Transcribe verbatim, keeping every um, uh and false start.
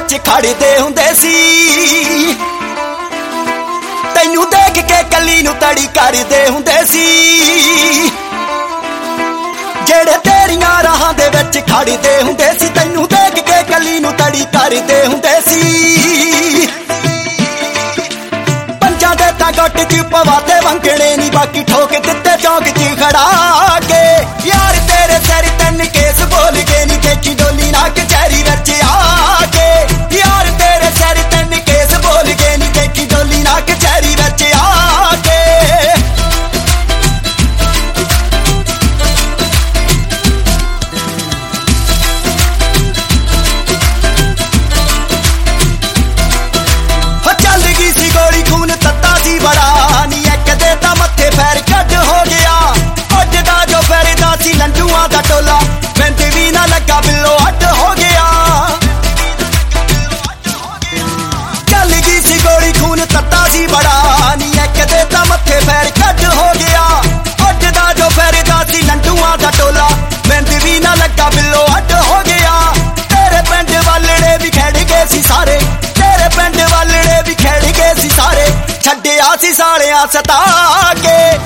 विच खड़दे हुंदे सी तैनू देख के कली नू तड़ी करदे हुंदे सी जेड़े तेरियां राहां दे विच खड़दे हुंदे सी तैनू देख के कली नू तड़ी करदे हुंदे सी पंजां दे तां गट च पवाते वंगणे नी बाकी ठोक दित्ते चौक च खड़ा के यार तेरे सिर तन केस बोल के नी देखी डोली ना कचहरी विच आके यार तेरे सिर तन केस बोल के नी देखी डोली ना कचहरी विच आके चल गई सी गोली खून तत्ता सी बड़ा नी एक दे तां मत्थे पैर कट हो गया उड्डदा जो फिरदा सी लंडूआं दा टोला बिंद भी ना लगा बिल्लो अड हो गया चल गई सी गोली खून तत्ता सी बड़ा नी एक दे तां मत्थे पैर कट हो गया उड्डदा जो फिरदा सी लंडूआं दा टोला बिंद भी ना लगा बिल्लो अड हो गया तेरे पिंड वालड़े भी खड़ गए सी सारे तेरे पिंड वालड़े भी खड़ गए सी सारे छड्डिया सी सालियां सता